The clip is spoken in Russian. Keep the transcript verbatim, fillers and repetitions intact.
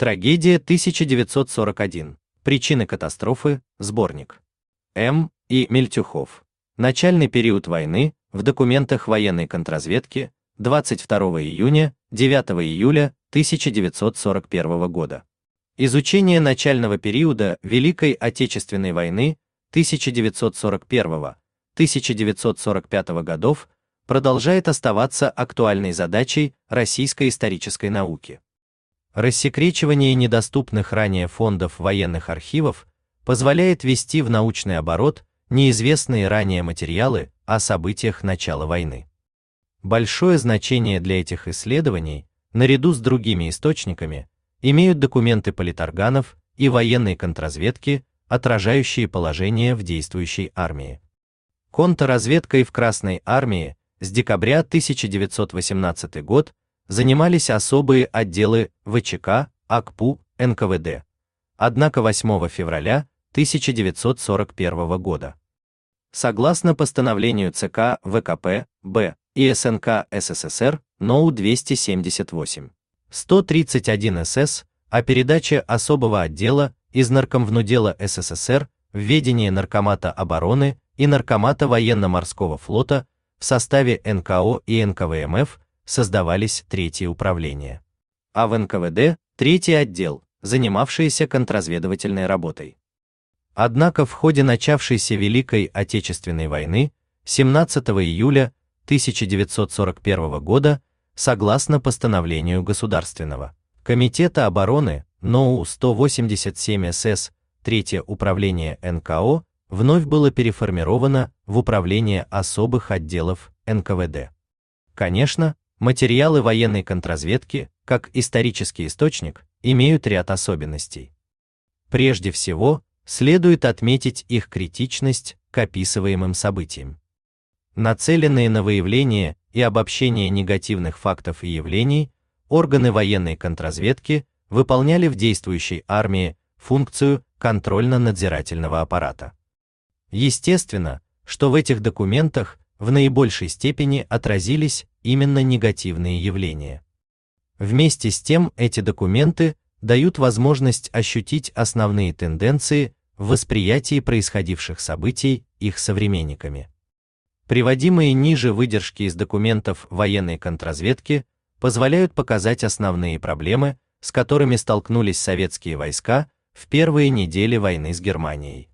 Трагедия тысяча девятьсот сорок один. Причины катастрофы. Сборник. М. И. Мельтюхов. Начальный период войны в документах военной контрразведки двадцать второго июня — девятого июля тысяча девятьсот сорок первого года. Изучение начального периода Великой Отечественной войны тысяча девятьсот сорок первого — тысяча девятьсот сорок пятого годов продолжает оставаться актуальной задачей российской исторической науки. Рассекречивание недоступных ранее фондов военных архивов позволяет ввести в научный оборот неизвестные ранее материалы о событиях начала войны. Большое значение для этих исследований, наряду с другими источниками, имеют документы политорганов и военной контрразведки, отражающие положение в действующей армии. Контрразведкой в Красной армии с декабря тысяча девятьсот восемнадцатого год занимались особые отделы ВЧК, АКПУ, эн ка вэ дэ. Однако восьмого февраля тысяча девятьсот сорок первого года, согласно постановлению ЦК вэ ка пэ бэ и эс эн ка эс эс эс эр НОУ двести семьдесят восемь сто тридцать один эс эс о передаче особого отдела из Наркомвнудела эс эс эс эр в ведение Наркомата обороны и Наркомата военно-морского флота в составе эн ка о и эн ка вэ эм эф создавались третье управление, а в эн ка вэ дэ третий отдел, занимавшийся контрразведывательной работой. Однако в ходе начавшейся Великой Отечественной войны семнадцатого июля тысяча девятьсот сорок первого года, согласно постановлению Государственного комитета обороны НОУ сто восемьдесят семь эс эс, третье управление эн ка о вновь было переформировано в управление особых отделов эн ка вэ дэ. Конечно, материалы военной контрразведки, как исторический источник, имеют ряд особенностей. Прежде всего, следует отметить их критичность к описываемым событиям. Нацеленные на выявление и обобщение негативных фактов и явлений, органы военной контрразведки выполняли в действующей армии функцию контрольно-надзирательного аппарата. Естественно, что в этих документах в наибольшей степени отразились именно негативные явления. Вместе с тем эти документы дают возможность ощутить основные тенденции в восприятии происходивших событий их современниками. Приводимые ниже выдержки из документов военной контрразведки позволяют показать основные проблемы, с которыми столкнулись советские войска в первые недели войны с Германией.